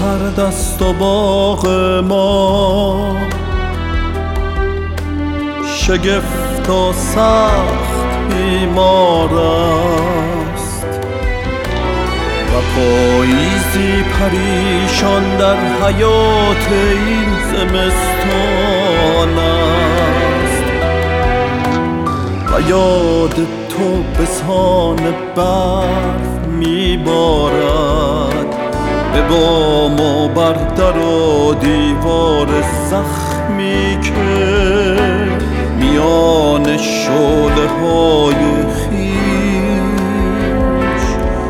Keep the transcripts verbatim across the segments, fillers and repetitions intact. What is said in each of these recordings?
سرد است و باغ ما شگفت و سخت بیمار است و پاییزی پریشان در حیات این زمستان است و یاد تو بسان برف میبارد به بام و بر در و دیوار زخمی که میان شعله های خویش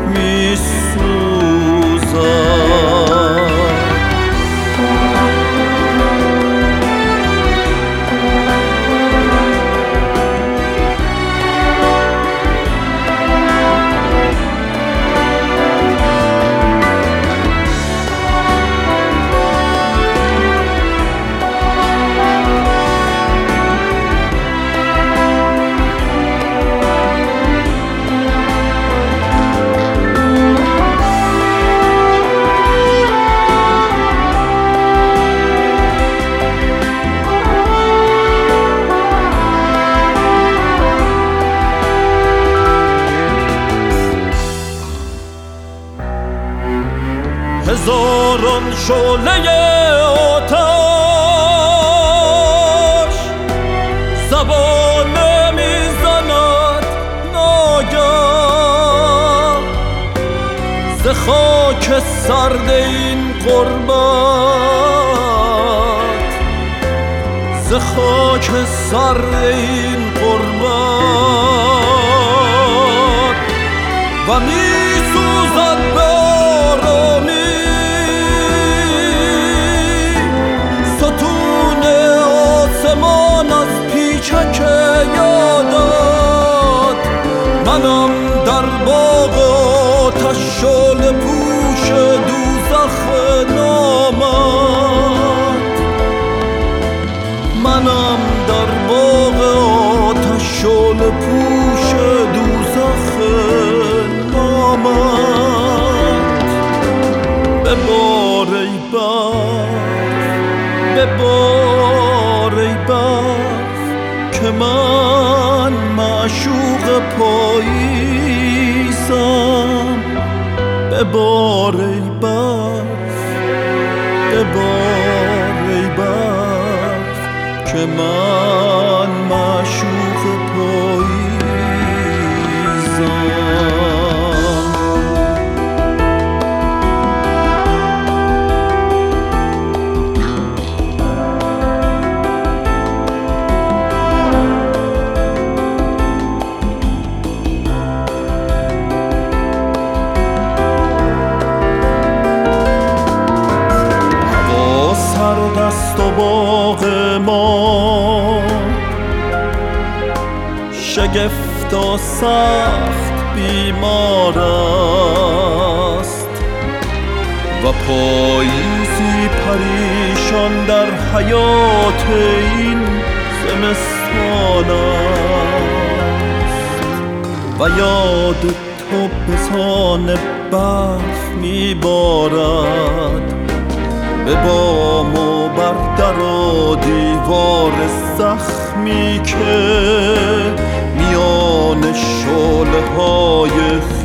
میسوزد. هزاران شعله آتش زبانه میزند ناگاه ز خاک سرد این غربت، ز خاک سرد این غربت و میسوزد به آرامی پیچک یادت. منم در باغ آتش شعله پوش دوزخ نامت، منم در باغ آتش شعله پوش دوزخ نامت. ببار ای برف، ببار ای برف که من معشوق پاییزم. ببار ای برف، ببار ای برف که من معشوق پاییزم. دست و باغ ما شگفت و سخت بیمار است و پاییزی پریشان در حیات این زمستان است و یاد تو بسان برف میبارد به بام و بر در و دیوار زخمی که میان شعله های